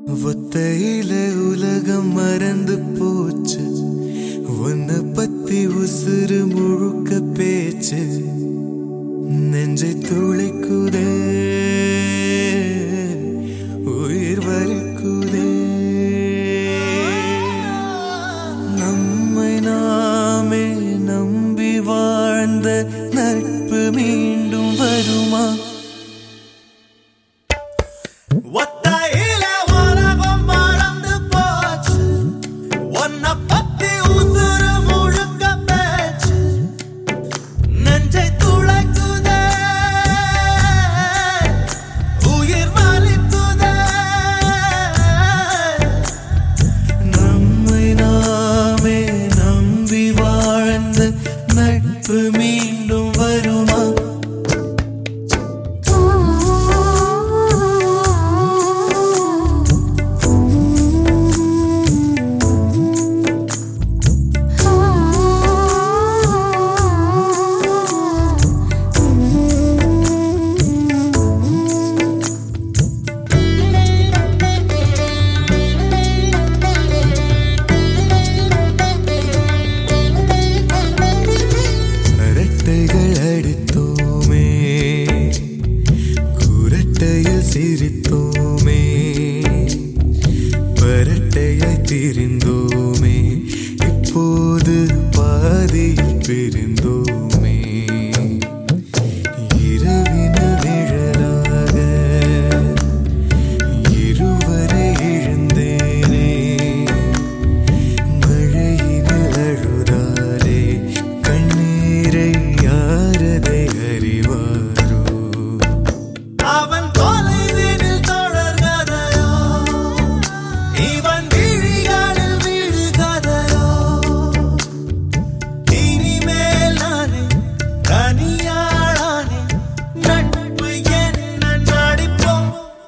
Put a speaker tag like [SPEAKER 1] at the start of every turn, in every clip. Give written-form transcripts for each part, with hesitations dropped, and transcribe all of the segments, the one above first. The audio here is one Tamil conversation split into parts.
[SPEAKER 1] ஒத்தையில உலகம் மறந்து போச்சு, உன்னை பத்தி உசுறு முழுக்க பேச்சு, நெஞ்சை துளைக்குதே உயிர் வலிக்குதே. நம்மை நாமே நம்பி வாழ்ந்த நட்பு மீண்டும் வருமா? மீண்டும் வருமா? அடித்தோமே, குரட்டையில் சிரித்தோமே, பரட்டையாய் திரிந்தோமே, இப்போது பாதியில் பிரிந்தோமே. இரவின நிழலாக இருவரை இழந்தேனே, மழையினில் அழுதாலே கண்ணீரை யாரதை அறிவாரோ? அவன் தொலைவினில் தொடர்கதையோ, இவன் விழிகளில் விழுகதையோ? இனிமேல் நானே தனியாளானே, நட்பு என்ன நடிப்போம்?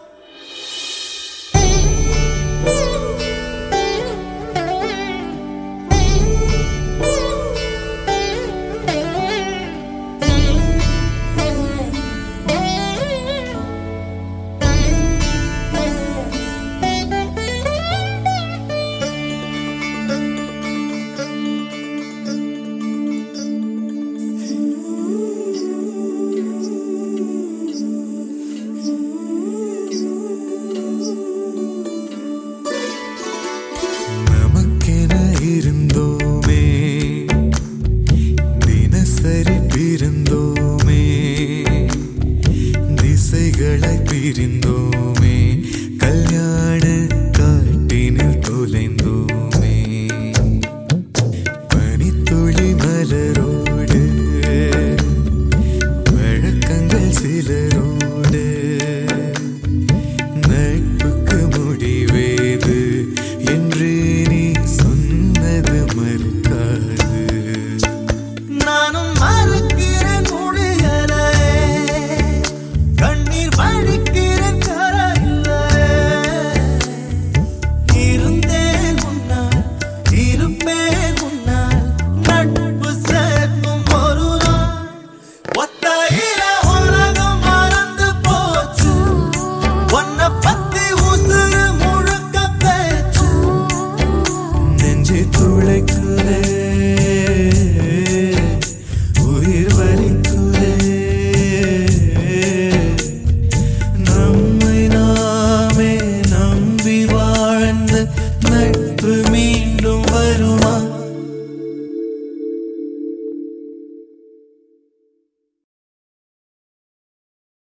[SPEAKER 1] இருந்தோமே, தினசரி பிரிந்தோமே, திசைகளை பிரிந்தோமே,